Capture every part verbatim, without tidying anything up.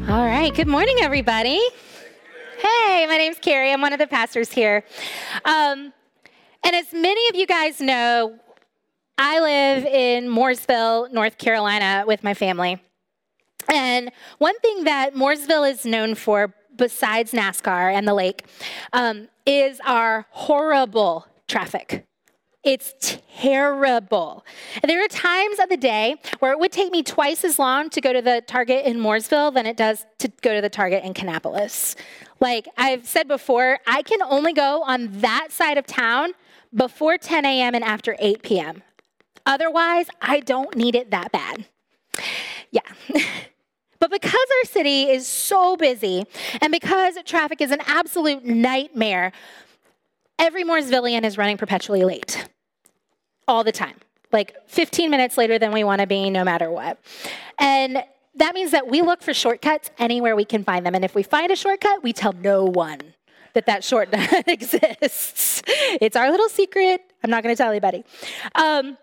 All right, good morning, everybody. Hey, my name's Carrie. I'm one of the pastors here. Um, and as many of you guys know, I live in Mooresville, North Carolina with my family. And one thing that Mooresville is known for, besides NASCAR and the lake, um, is our horrible traffic. It's terrible. There are times of the day where it would take me twice as long to go to the Target in Mooresville than it does to go to the Target in Kannapolis. Like I've said before, I can only go on that side of town before ten a.m. and after eight p.m. Otherwise, I don't need it that bad. Yeah. But because our city is so busy and because traffic is an absolute nightmare, every Mooresvillian is running perpetually late. All the time, like fifteen minutes later than we want to be, no matter what. And that means that we look for shortcuts anywhere we can find them. And if we find a shortcut, we tell no one that that shortcut exists. It's our little secret. I'm not going to tell anybody. Um,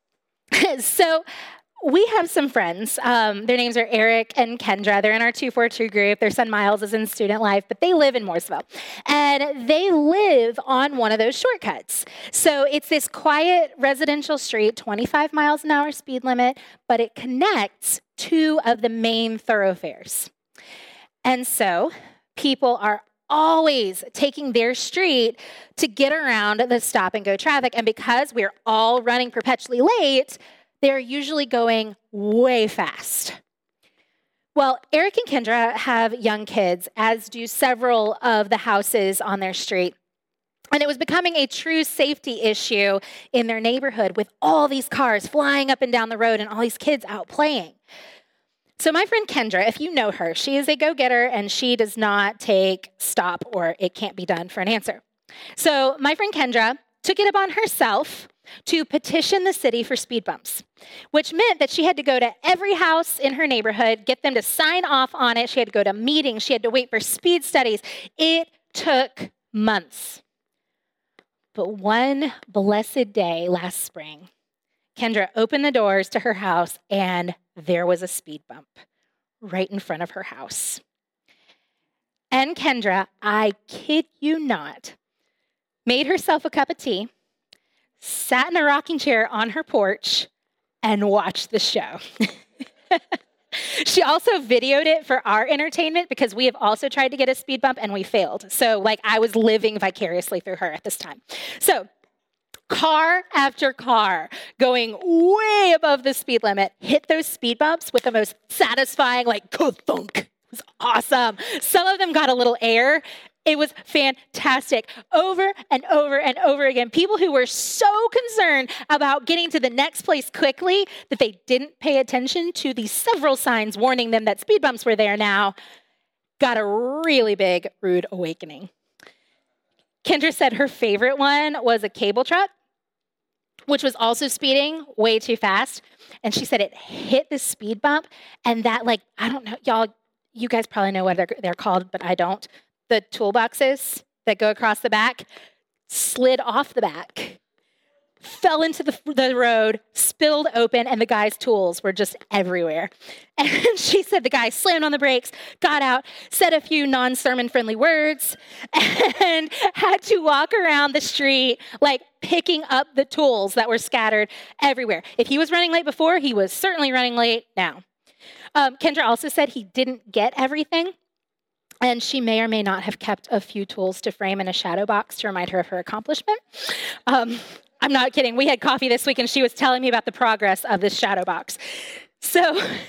so we have some friends. Um, their names are Eric and Kendra. They're in our two four two group. Their son Miles is in student life, but they live in Mooresville. And they live on one of those shortcuts. So it's this quiet residential street, twenty-five miles an hour speed limit, but it connects two of the main thoroughfares. And so people are always taking their street to get around the stop and go traffic. And because we're all running perpetually late, they're usually going way fast. Well, Eric and Kendra have young kids, as do several of the houses on their street. And it was becoming a true safety issue in their neighborhood with all these cars flying up and down the road and all these kids out playing. So my friend Kendra, if you know her, she is a go-getter and she does not take stop or it can't be done for an answer. So my friend Kendra took it upon herself to petition the city for speed bumps, which meant that she had to go to every house in her neighborhood, get them to sign off on it. She had to go to meetings. She had to wait for speed studies. It took months. But one blessed day last spring, Kendra opened the doors to her house and there was a speed bump right in front of her house. And Kendra, I kid you not, made herself a cup of tea, sat in a rocking chair on her porch, and watched the show. She also videoed it for our entertainment because we have also tried to get a speed bump and we failed. So like I was living vicariously through her at this time. So car after car going way above the speed limit hit those speed bumps with the most satisfying like ka-thunk. It was awesome. Some of them got a little air. It was fantastic. Over and over and over again. People who were so concerned about getting to the next place quickly that they didn't pay attention to the several signs warning them that speed bumps were there now got a really big rude awakening. Kendra said her favorite one was a cable truck, which was also speeding way too fast. And she said it hit the speed bump and that like, I don't know, y'all, you guys probably know what they're, they're called, but I don't. The toolboxes that go across the back slid off the back, fell into the, the road, spilled open, and the guy's tools were just everywhere. And she said the guy slammed on the brakes, got out, said a few non-sermon friendly words, and had to walk around the street like picking up the tools that were scattered everywhere. If he was running late before, he was certainly running late now. Um, Kendra also said he didn't get everything. And she may or may not have kept a few tools to frame in a shadow box to remind her of her accomplishment. Um, I'm not kidding. We had coffee this week and she was telling me about the progress of this shadow box. So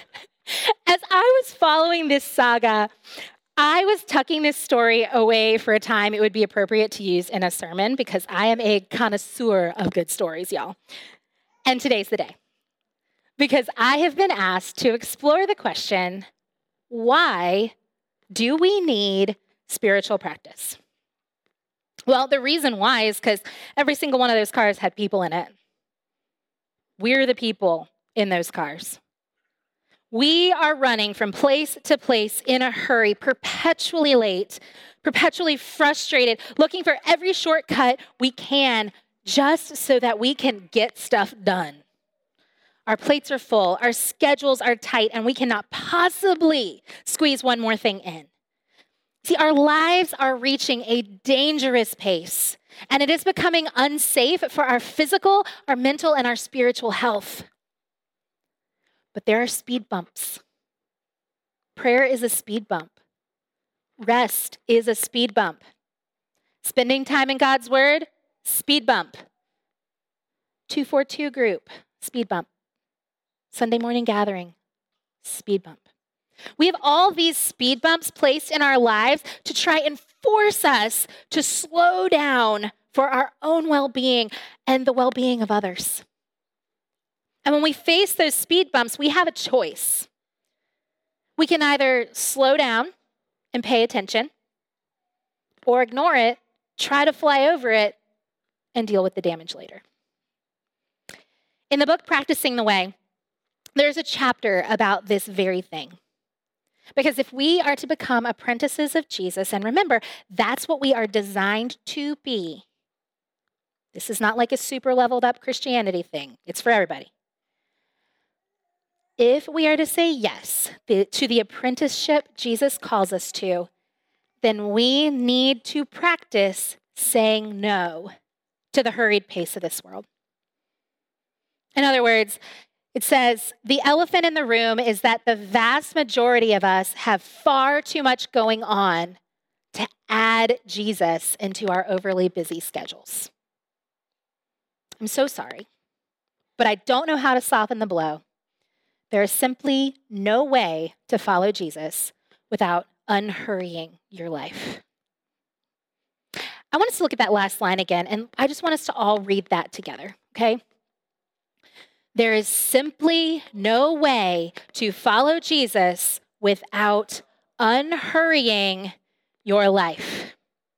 as I was following this saga, I was tucking this story away for a time it would be appropriate to use in a sermon because I am a connoisseur of good stories, y'all. And today's the day. Because I have been asked to explore the question, why do we need spiritual practice? Well, the reason why is because every single one of those cars had people in it. We're the people in those cars. We are running from place to place in a hurry, perpetually late, perpetually frustrated, looking for every shortcut we can just so that we can get stuff done. Our plates are full, our schedules are tight, and we cannot possibly squeeze one more thing in. See, our lives are reaching a dangerous pace, and it is becoming unsafe for our physical, our mental, and our spiritual health. But there are speed bumps. Prayer is a speed bump. Rest is a speed bump. Spending time in God's word, speed bump. two forty-two group, speed bump. Sunday morning gathering, speed bump. We have all these speed bumps placed in our lives to try and force us to slow down for our own well-being and the well-being of others. And when we face those speed bumps, we have a choice. We can either slow down and pay attention, or ignore it, try to fly over it, and deal with the damage later. In the book, Practicing the Way, there's a chapter about this very thing. Because if we are to become apprentices of Jesus, and remember, that's what we are designed to be. This is not like a super leveled up Christianity thing. It's for everybody. If we are to say yes to the apprenticeship Jesus calls us to, then we need to practice saying no to the hurried pace of this world. In other words, it says, the elephant in the room is that the vast majority of us have far too much going on to add Jesus into our overly busy schedules. I'm so sorry, but I don't know how to soften the blow. There is simply no way to follow Jesus without unhurrying your life. I want us to look at that last line again, and I just want us to all read that together, okay? There is simply no way to follow Jesus without unhurrying your life.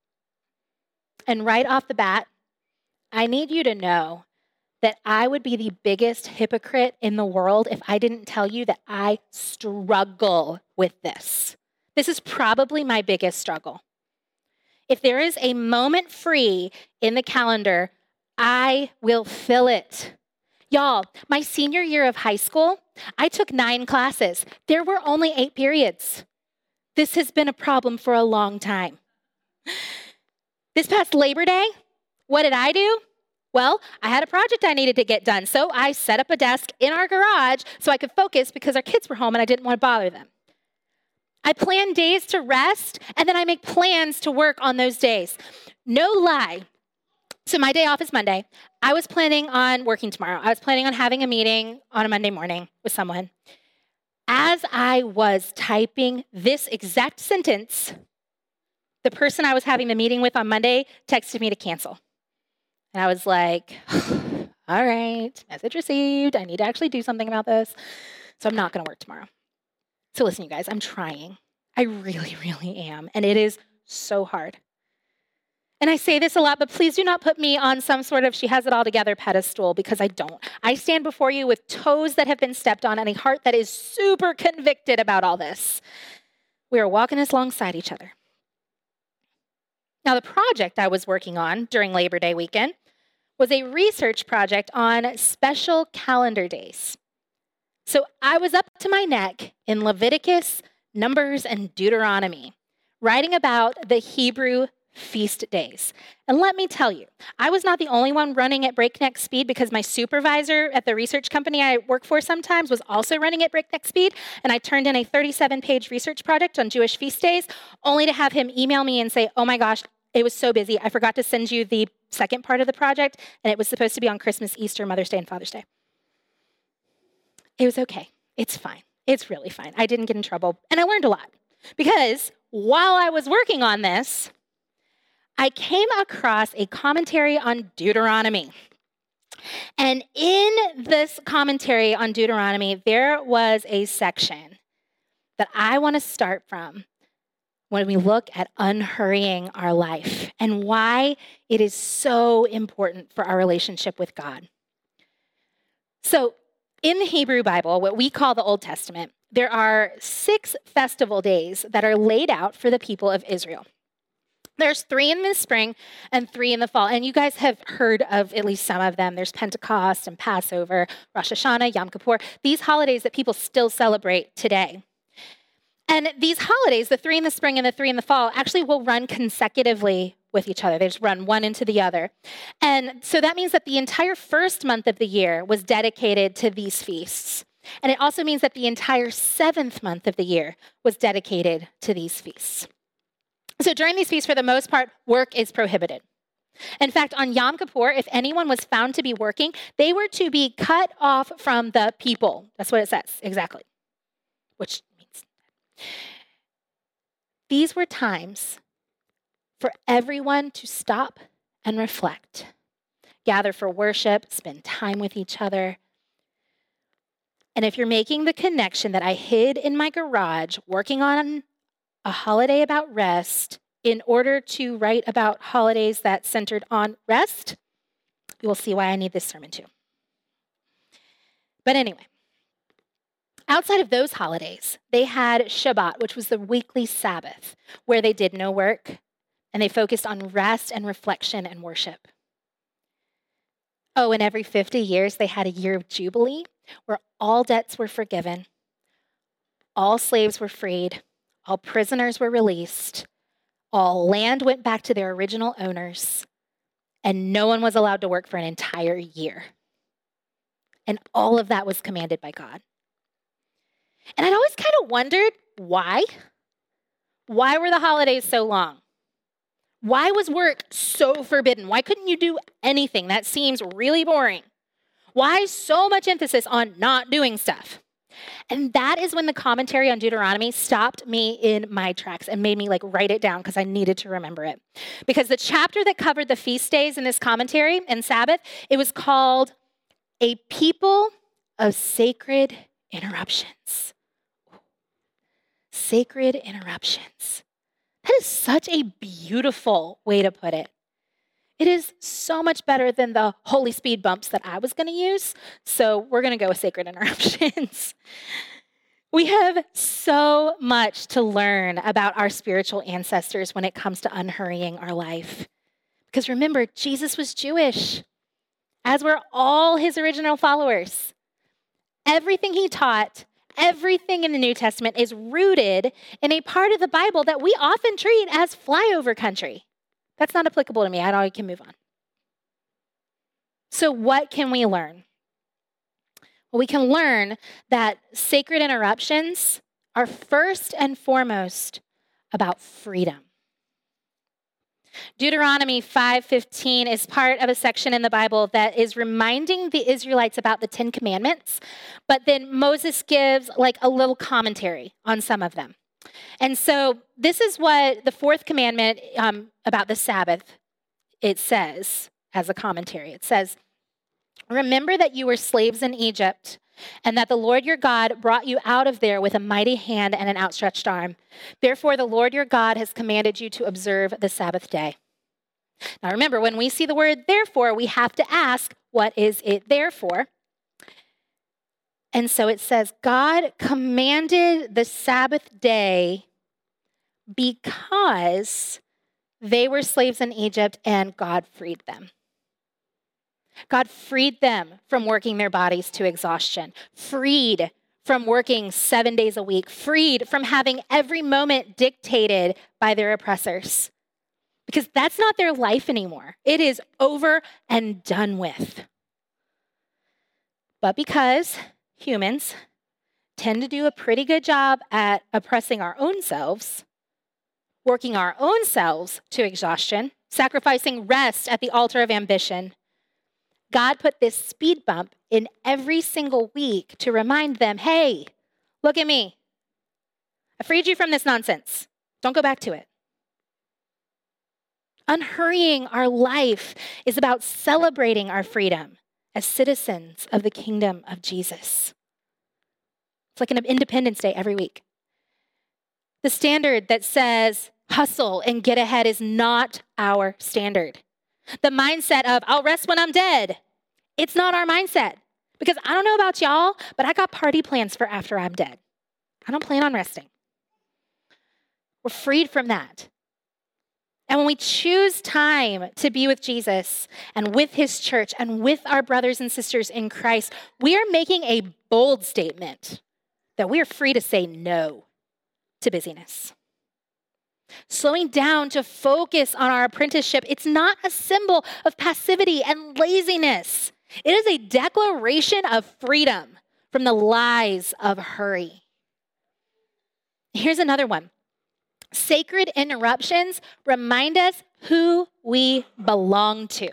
And right off the bat, I need you to know that I would be the biggest hypocrite in the world if I didn't tell you that I struggle with this. This is probably my biggest struggle. If there is a moment free in the calendar, I will fill it. Y'all, my senior year of high school, I took nine classes. There were only eight periods. This has been a problem for a long time. This past Labor Day, what did I do? Well, I had a project I needed to get done, so I set up a desk in our garage so I could focus because our kids were home and I didn't want to bother them. I plan days to rest, and then I make plans to work on those days. No lie. So my day off is Monday. I was planning on working tomorrow. I was planning on having a meeting on a Monday morning with someone. As I was typing this exact sentence, the person I was having the meeting with on Monday texted me to cancel. And I was like, all right, message received. I need to actually do something about this. So I'm not going to work tomorrow. So listen, you guys, I'm trying. I really, really am. And it is so hard. And I say this a lot, but please do not put me on some sort of she has it all together pedestal, because I don't. I stand before you with toes that have been stepped on and a heart that is super convicted about all this. We are walking alongside each other. Now, the project I was working on during Labor Day weekend was a research project on special calendar days. So I was up to my neck in Leviticus, Numbers, and Deuteronomy, writing about the Hebrew feast days. And let me tell you, I was not the only one running at breakneck speed, because my supervisor at the research company I work for sometimes was also running at breakneck speed. And I turned in a thirty-seven page research project on Jewish feast days, only to have him email me and say, oh my gosh, it was so busy. I forgot to send you the second part of the project, and it was supposed to be on Christmas, Easter, Mother's Day, and Father's Day. It was okay. It's fine. It's really fine. I didn't get in trouble, and I learned a lot, because while I was working on this, I came across a commentary on Deuteronomy. And in this commentary on Deuteronomy, there was a section that I want to start from when we look at unhurrying our life and why it is so important for our relationship with God. So in the Hebrew Bible, what we call the Old Testament, there are six festival days that are laid out for the people of Israel. There's three in the spring and three in the fall. And you guys have heard of at least some of them. There's Pentecost and Passover, Rosh Hashanah, Yom Kippur, these holidays that people still celebrate today. And these holidays, the three in the spring and the three in the fall, actually will run consecutively with each other. They just run one into the other. And so that means that the entire first month of the year was dedicated to these feasts. And it also means that the entire seventh month of the year was dedicated to these feasts. So during these feasts, for the most part, work is prohibited. In fact, on Yom Kippur, if anyone was found to be working, they were to be cut off from the people. That's what it says, exactly. Which means these were times for everyone to stop and reflect, gather for worship, spend time with each other. And if you're making the connection that I hid in my garage working on a holiday about rest in order to write about holidays that centered on rest, you will see why I need this sermon too. But anyway, outside of those holidays, they had Shabbat, which was the weekly Sabbath, where they did no work and they focused on rest and reflection and worship. Oh, and every fifty years, they had a year of Jubilee where all debts were forgiven, all slaves were freed, all prisoners were released, all land went back to their original owners, and no one was allowed to work for an entire year. And all of that was commanded by God. And I'd always kind of wondered why. Why were the holidays so long? Why was work so forbidden? Why couldn't you do anything? That seems really boring. Why so much emphasis on not doing stuff? And that is when the commentary on Deuteronomy stopped me in my tracks and made me like write it down because I needed to remember it. Because the chapter that covered the feast days in this commentary and Sabbath, it was called A People of Sacred Interruptions. Sacred interruptions. That is such a beautiful way to put it. It is so much better than the holy speed bumps that I was going to use. So we're going to go with sacred interruptions. We have so much to learn about our spiritual ancestors when it comes to unhurrying our life. Because remember, Jesus was Jewish, as were all his original followers. Everything he taught, everything in the New Testament is rooted in a part of the Bible that we often treat as flyover country. That's not applicable to me. I know I can move on. So what can we learn? Well, we can learn that sacred interruptions are first and foremost about freedom. Deuteronomy five fifteen is part of a section in the Bible that is reminding the Israelites about the Ten Commandments, but then Moses gives like a little commentary on some of them. And so this is what the fourth commandment um, about the Sabbath, it says as a commentary. It says, remember that you were slaves in Egypt and that the Lord your God brought you out of there with a mighty hand and an outstretched arm. Therefore, the Lord your God has commanded you to observe the Sabbath day. Now remember, when we see the word therefore, we have to ask, what is it there for? And so it says, God commanded the Sabbath day because they were slaves in Egypt and God freed them. God freed them from working their bodies to exhaustion, freed from working seven days a week, freed from having every moment dictated by their oppressors. Because that's not their life anymore. It is over and done with. But because humans tend to do a pretty good job at oppressing our own selves, working our own selves to exhaustion, sacrificing rest at the altar of ambition, God put this speed bump in every single week to remind them, hey, look at me. I freed you from this nonsense. Don't go back to it. Unhurrying our life is about celebrating our freedom as citizens of the kingdom of Jesus. It's like an Independence Day every week. The standard that says hustle and get ahead is not our standard. The mindset of I'll rest when I'm dead, it's not our mindset. Because I don't know about y'all, but I got party plans for after I'm dead. I don't plan on resting. We're freed from that. And when we choose time to be with Jesus and with his church and with our brothers and sisters in Christ, we are making a bold statement that we are free to say no to busyness. Slowing down to focus on our apprenticeship, it's not a symbol of passivity and laziness. It is a declaration of freedom from the lies of hurry. Here's another one. Sacred interruptions remind us who we belong to.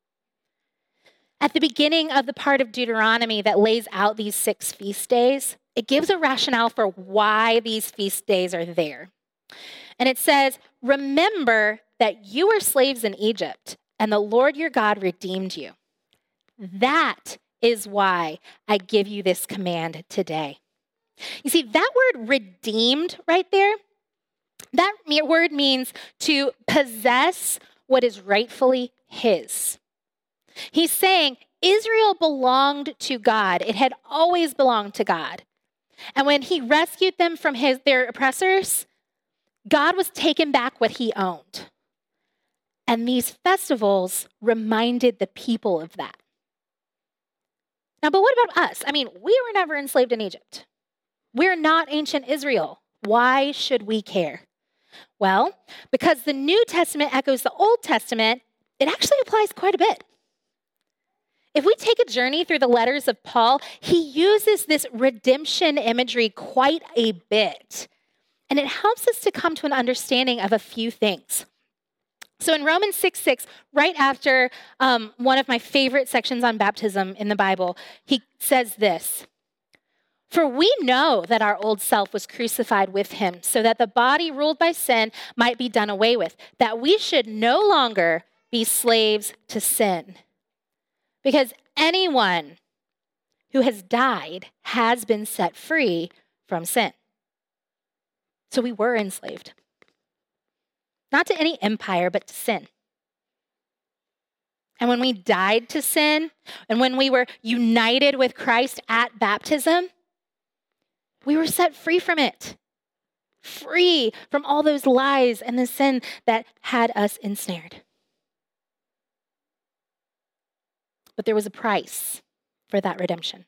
At the beginning of the part of Deuteronomy that lays out these six feast days, it gives a rationale for why these feast days are there. And it says, remember that you were slaves in Egypt, and the Lord your God redeemed you. That is why I give you this command today. You see, that word redeemed right there, that word means to possess what is rightfully his. He's saying Israel belonged to God. It had always belonged to God. And when he rescued them from his, their oppressors, God was taking back what he owned. And these festivals reminded the people of that. Now, but what about us? I mean, we were never enslaved in Egypt. We're not ancient Israel. Why should we care? Well, because the New Testament echoes the Old Testament, it actually applies quite a bit. If we take a journey through the letters of Paul, he uses this redemption imagery quite a bit. And it helps us to come to an understanding of a few things. So in Romans six six, right after um, one of my favorite sections on baptism in the Bible, he says this, "For we know that our old self was crucified with him so that the body ruled by sin might be done away with, that we should no longer be slaves to sin. Because anyone who has died has been set free from sin." So we were enslaved. Not to any empire, but to sin. And when we died to sin, and when we were united with Christ at baptism, we were set free from it. Free from all those lies and the sin that had us ensnared. But there was a price for that redemption.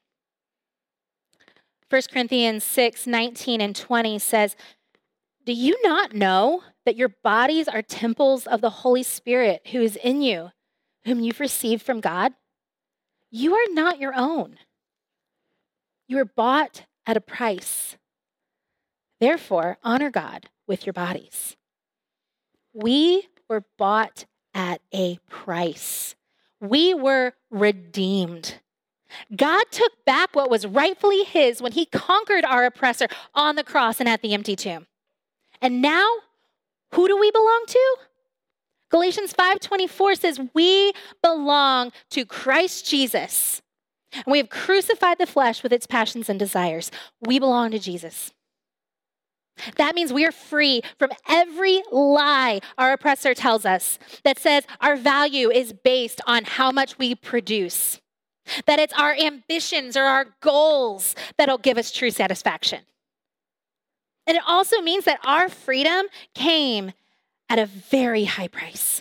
First Corinthians six nineteen and twenty says, "Do you not know that your bodies are temples of the Holy Spirit who is in you, whom you've received from God? You are not your own. You were bought at a price. Therefore, honor God with your bodies." We were bought at a price. We were redeemed. God took back what was rightfully his when he conquered our oppressor on the cross and at the empty tomb. And now, who do we belong to? Galatians five twenty-four says we belong to Christ Jesus. And we have crucified the flesh with its passions and desires. We belong to Jesus. That means we are free from every lie our oppressor tells us that says our value is based on how much we produce, that it's our ambitions or our goals that'll give us true satisfaction. And it also means that our freedom came at a very high price.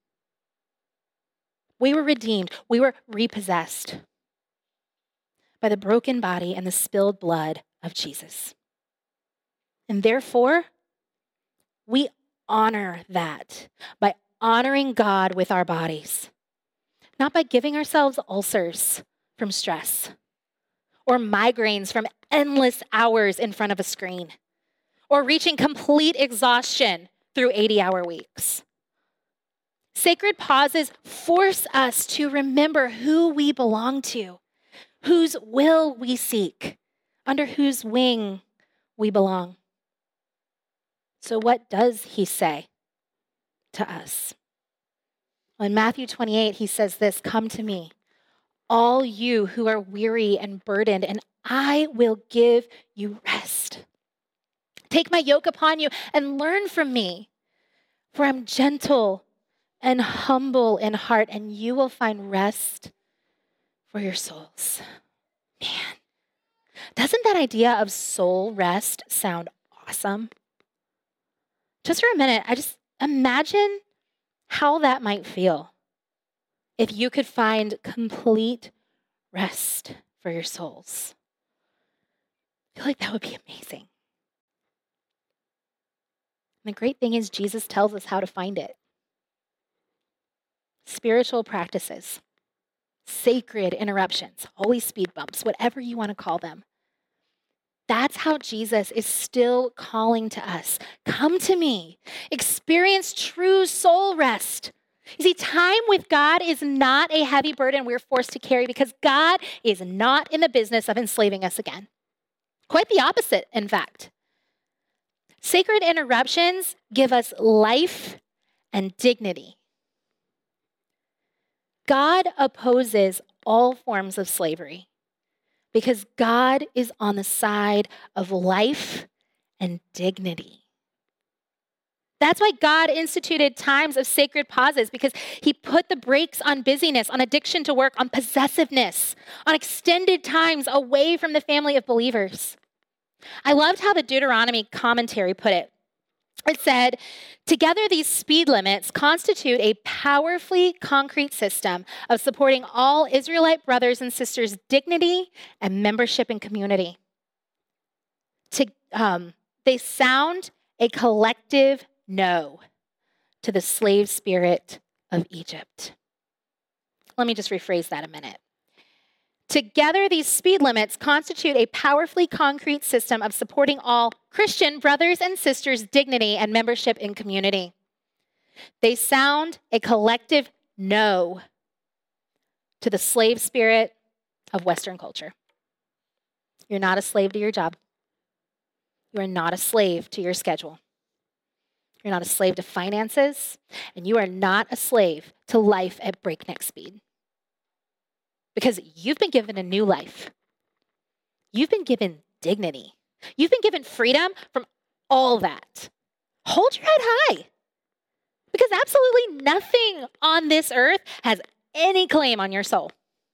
We were redeemed. We were repossessed by the broken body and the spilled blood of Jesus. And therefore, we honor that by honoring God with our bodies, not by giving ourselves ulcers from stress or migraines from endless hours in front of a screen or reaching complete exhaustion through eighty-hour weeks. Sacred pauses force us to remember who we belong to, whose will we seek, under whose wing we belong. So what does he say to us? Well, in Matthew twenty-eight, he says this, "Come to me, all you who are weary and burdened, and I will give you rest. Take my yoke upon you and learn from me, for I'm gentle and humble in heart, and you will find rest for your souls." Man, doesn't that idea of soul rest sound awesome? Just for a minute, I just imagine how that might feel if you could find complete rest for your souls. I feel like that would be amazing. And the great thing is Jesus tells us how to find it. Spiritual practices, sacred interruptions, holy speed bumps, whatever you want to call them. That's how Jesus is still calling to us. Come to me. Experience true soul rest. You see, time with God is not a heavy burden we're forced to carry because God is not in the business of enslaving us again. Quite the opposite, in fact. Sacred interruptions give us life and dignity. God opposes all forms of slavery because God is on the side of life and dignity. That's why God instituted times of sacred pauses, because he put the brakes on busyness, on addiction to work, on possessiveness, on extended times away from the family of believers. I loved how the Deuteronomy commentary put it. It said, together these speed limits constitute a powerfully concrete system of supporting all Israelite brothers and sisters' dignity and membership in community. To, um, they sound a collective no to the slave spirit of Egypt. Let me just rephrase that a minute. Together, these speed limits constitute a powerfully concrete system of supporting all Christian brothers and sisters' dignity and membership in community. They sound a collective no to the slave spirit of Western culture. You're not a slave to your job. You are not a slave to your schedule. You're not a slave to finances, and you are not a slave to life at breakneck speed. Because you've been given a new life. You've been given dignity. You've been given freedom from all that. Hold your head high. Because absolutely nothing on this earth has any claim on your soul.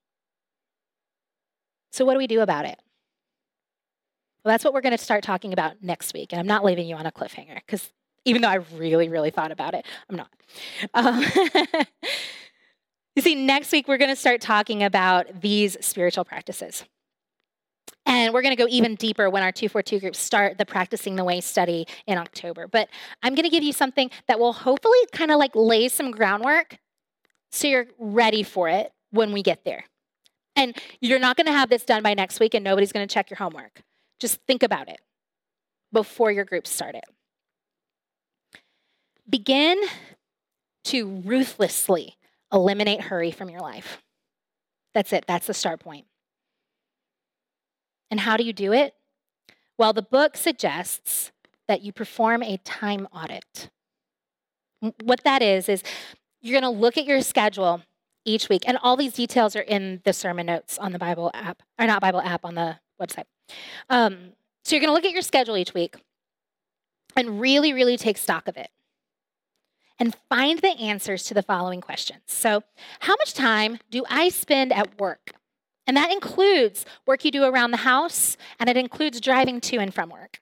So what do we do about it? Well, that's what we're going to start talking about next week. And I'm not leaving you on a cliffhanger, because even though I really, really thought about it, I'm not. Um, You see, next week, we're going to start talking about these spiritual practices. And we're going to go even deeper when our two forty-two groups start the Practicing the Way study in October. But I'm going to give you something that will hopefully kind of like lay some groundwork so you're ready for it when we get there. And you're not going to have this done by next week, and nobody's going to check your homework. Just think about it before your groups start it. Begin to ruthlessly eliminate hurry from your life. That's it. That's the start point. And how do you do it? Well, the book suggests that you perform a time audit. What that is, is you're going to look at your schedule each week. And all these details are in the sermon notes on the Bible app, or not Bible app, on the website. Um, so you're going to look at your schedule each week and really, really take stock of it. And find the answers to the following questions. So, how much time do I spend at work? And that includes work you do around the house, and it includes driving to and from work.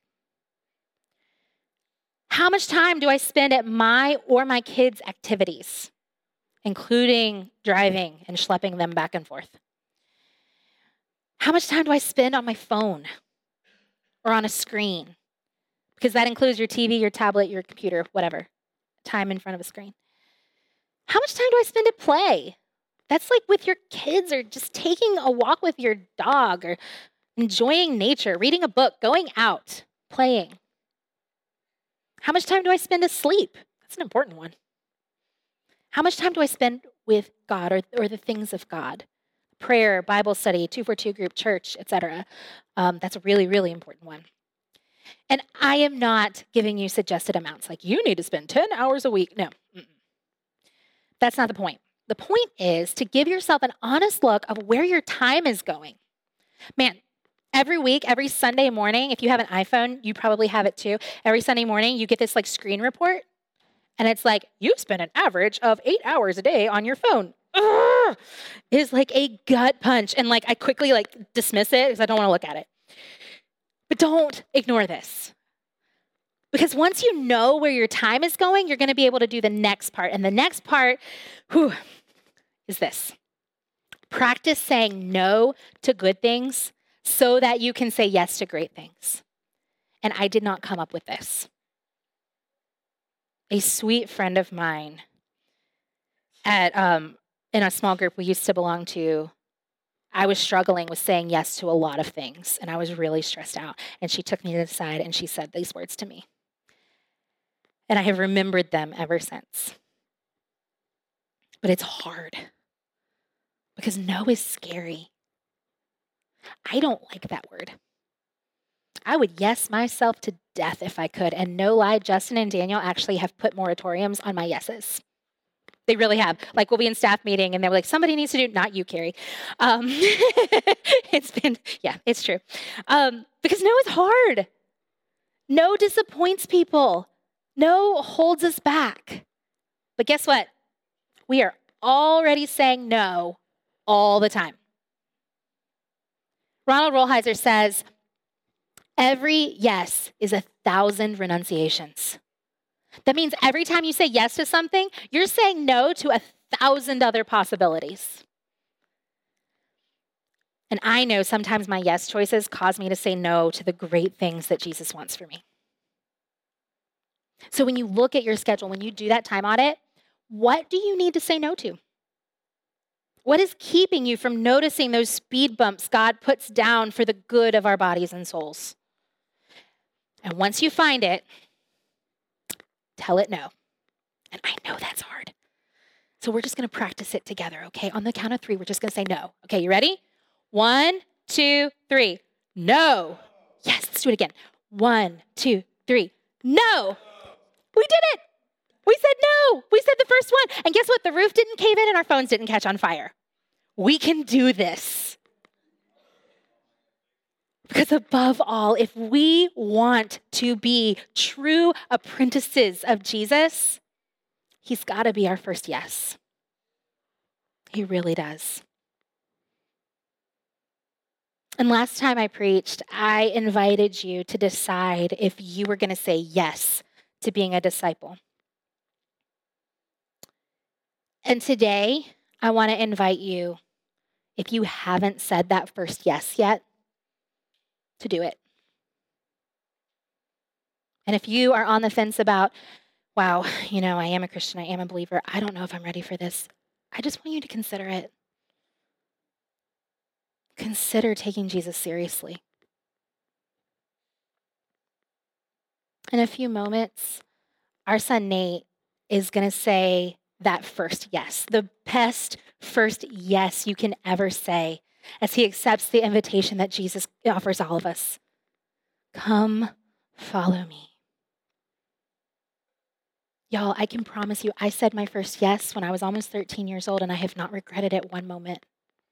How much time do I spend at my or my kids' activities, including driving and schlepping them back and forth? How much time do I spend on my phone or on a screen? Because that includes your T V, your tablet, your computer, whatever. Time in front of a screen. How much time do I spend at play? That's like with your kids, or just taking a walk with your dog, or enjoying nature, reading a book, going out, playing. How much time do I spend asleep? That's an important one. How much time do I spend with God, or, or the things of God? Prayer, Bible study, two forty-two group, church, et cetera. Um, that's a really, really important one. And I am not giving you suggested amounts, like you need to spend ten hours a week. No, mm-mm. That's not the point. The point is to give yourself an honest look of where your time is going. Man, every week, every Sunday morning, if you have an iPhone, you probably have it too. Every Sunday morning, you get this like screen report, and it's like, you spend an average of eight hours a day on your phone. Ugh! It is like a gut punch. And like, I quickly like dismiss it because I don't want to look at it. But don't ignore this. Because once you know where your time is going, you're going to be able to do the next part. And the next part, whew, is this. Practice saying no to good things so that you can say yes to great things. And I did not come up with this. A sweet friend of mine at um, in a small group we used to belong to, I was struggling with saying yes to a lot of things, and I was really stressed out. And she took me to the side and she said these words to me. And I have remembered them ever since. But it's hard because no is scary. I don't like that word. I would yes myself to death if I could. And no lie, Justin and Daniel actually have put moratoriums on my yeses. They really have. Like, we'll be in staff meeting and they're like, somebody needs to do, not you, Carrie. Um, it's been, yeah, it's true. Um, because no is hard. No disappoints people. No holds us back. But guess what? We are already saying no all the time. Ronald Rolheiser says, every yes is a thousand renunciations. That means every time you say yes to something, you're saying no to a thousand other possibilities. And I know sometimes my yes choices cause me to say no to the great things that Jesus wants for me. So when you look at your schedule, when you do that time audit, what do you need to say no to? What is keeping you from noticing those speed bumps God puts down for the good of our bodies and souls? And once you find it, tell it no. And I know that's hard. So we're just going to practice it together, okay? On the count of three, we're just going to say no. Okay, you ready? One, two, three. No. Yes, let's do it again. One, two, three. No. We did it. We said no. We said the first one. And guess what? The roof didn't cave in and our phones didn't catch on fire. We can do this. Because above all, if we want to be true apprentices of Jesus, he's got to be our first yes. He really does. And last time I preached, I invited you to decide if you were going to say yes to being a disciple. And today, I want to invite you, if you haven't said that first yes yet, to do it. And if you are on the fence about, wow, you know, I am a Christian, I am a believer, I don't know if I'm ready for this, I just want you to consider it. Consider taking Jesus seriously. In a few moments, our son Nate is going to say that first yes, the best first yes you can ever say as he accepts the invitation that Jesus offers all of us. Come, follow me. Y'all, I can promise you, I said my first yes when I was almost thirteen years old, and I have not regretted it one moment.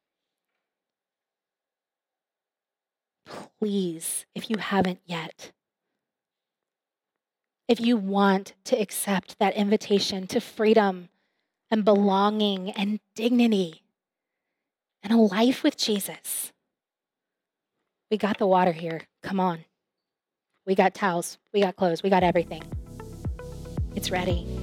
Please, if you haven't yet, if you want to accept that invitation to freedom and belonging and dignity and a life with Jesus, we got the water here. Come on. We got towels. We got clothes. We got everything. It's ready.